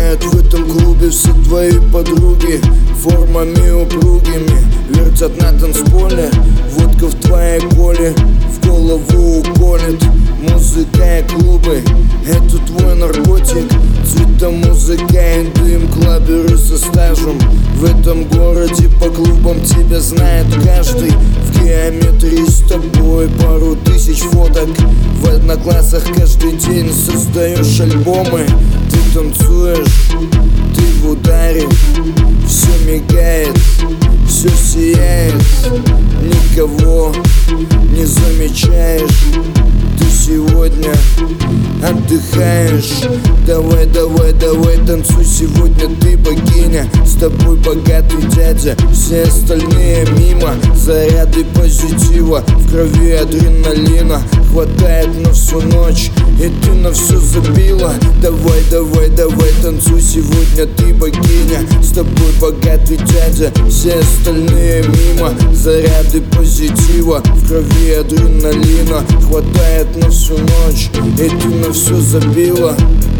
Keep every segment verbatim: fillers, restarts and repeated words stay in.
знают, в этом клубе все твои подруги формами упругими вертят на танцполе. Водка в твоей коле в голову уколет. Музыка и клубы — это твой наркотик. Цвета, музыка и дым, клаберы со стажем. В этом городе по клубам тебя знает каждый. В геометрии с тобой пару тысяч фоток. В одноклассах каждый день создаешь альбомы. Ты танцуешь, ты в ударе. Все мигает, все сияет. Никого не замечаешь. Ты сегодня отдыхаешь. Давай, давай, давай, танцуй, сегодня ты богиня. С тобой богатый дядя, все остальные мимо. Заряды позитива, в крови адреналина хватает на всю ночь, и ты на все забила. Давай, давай, давай, танцуй, сегодня ты богиня. С тобой богатый дядя, все остальные мимо. Заряды позитива, в крови адреналина хватает на всю ночь, и ты на все забила.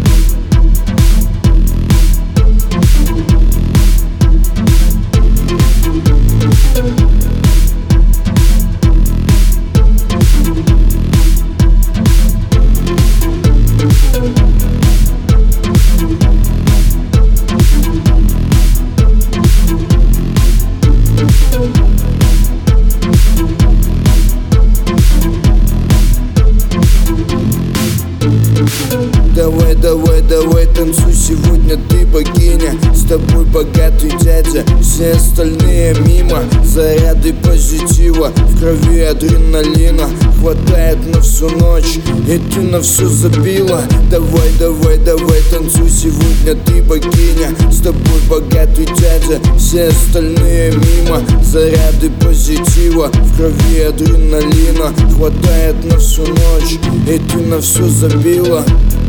Давай, давай, давай, танцуй, сегодня ты богиня. С тобой богатый дядя, все остальные мимо. Заряды позитива, в крови адреналина хватает на всю ночь, и ты на все забила. Давай, давай, давай, танцуй, сегодня ты богиня. С тобой богатый дядя, все остальные мимо. Заряды позитива, в крови адреналина хватает на всю ночь, и ты на все забила.